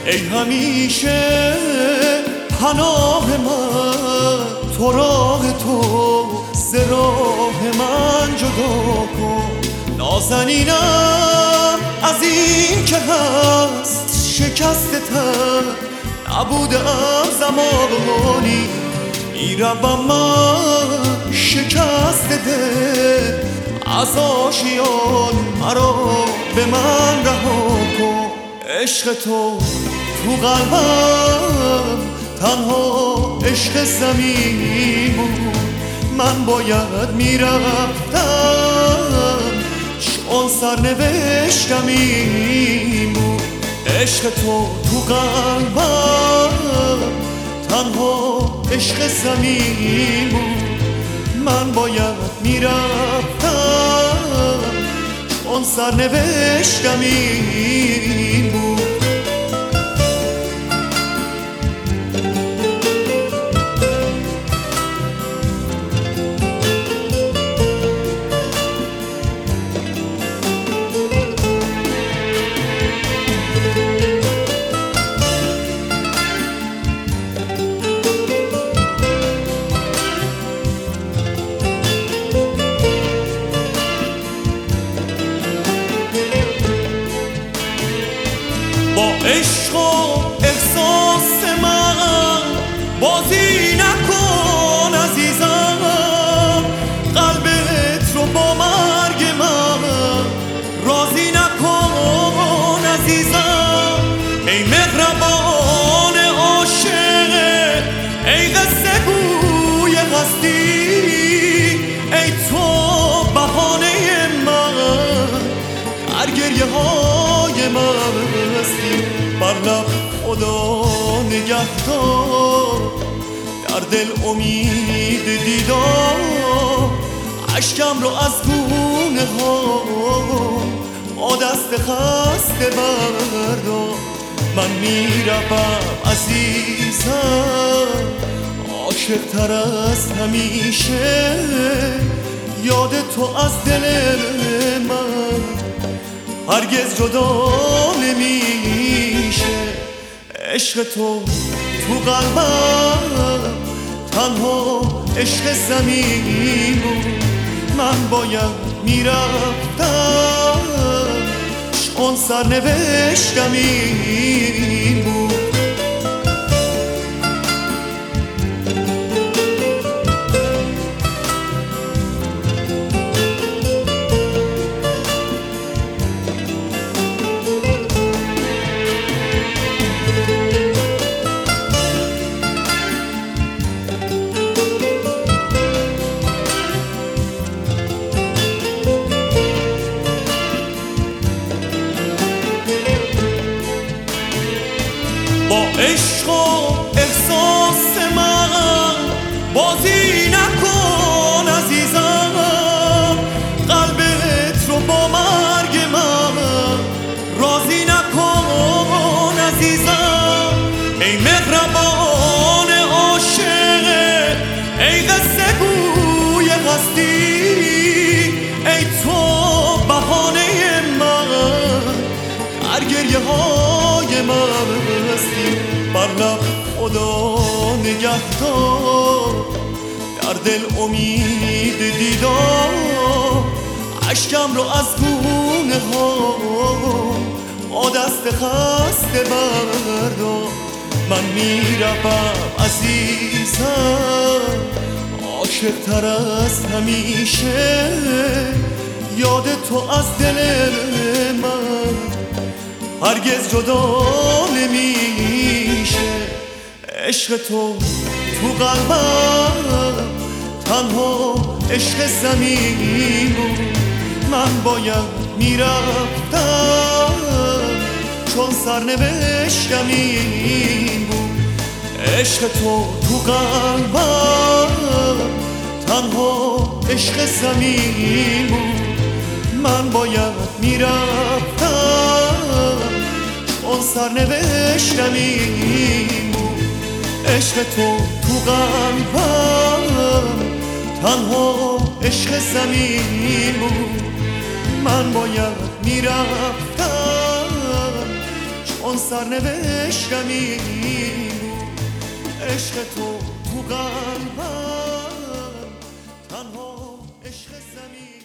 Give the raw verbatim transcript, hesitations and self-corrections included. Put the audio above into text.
ای همیشه پناه من، تو راه تو ز راه من جدا کن. نازنینم از این که هست شکسته تر، نبودم زمانی میروم من شکسته دل. از آشیان مرا به من رها کن. عشق تو تو قلبم تنها عشق صمیم بود، من باید میرفتم چون سرنوشتم این بود. عشق تو تو قلبم تنها عشق صمیم بود، من باید میرفتم چون سرنوشتم این بود. با عشق و احساس من بازی نکن عزیزم، قلبت رو با مرگ من راضی نکن عزیزم. ای مهربان عاشق، ای قصه گوی هستی، ای تو بهانه من هر گریه های من هستی. بر لب خدا نگهدار، در دل امید دیدار، اشکم رو از گونه ها با دست خسته بردار. من میروم عزیزم عاشق تر از همیشه، یاد تو از دل من هرگز جدا نمیشه. عشق تو تو قلبم تنها عشق صمیم بود، من باید میرفتم چون سرنوشتم این بود. با عشق و احساس من بازی نکن عزیزم، قلبت رو با مرگ من راضی نکن عزیزم. ای مهربان عاشق، ای قصه گوی هستی، ای تو بهانه من هر گریه های من هستی. بر لب خدا نگهدار، در دل امید دیدار، اشکم رو از گونه ها با دست خسته بردار. من میروم عزیزم عاشق تر از همیشه، یاد تو از دل من هرگز جدا نمیشه. عشق تو تو قلبم تنها عشق صمیم بود، من باید میرفتم چون سرنوشتم این بود. عشق تو تو قلبم تنها عشق صمیم بود، من باید میرفتم چون سرنوشتم این بود. عشق تو تو قلبم تنها عشق صمیم بود، من باید میرفتم چون اون سرنوشتمی بود. عشق تو تو قلبم تنها عشق زمین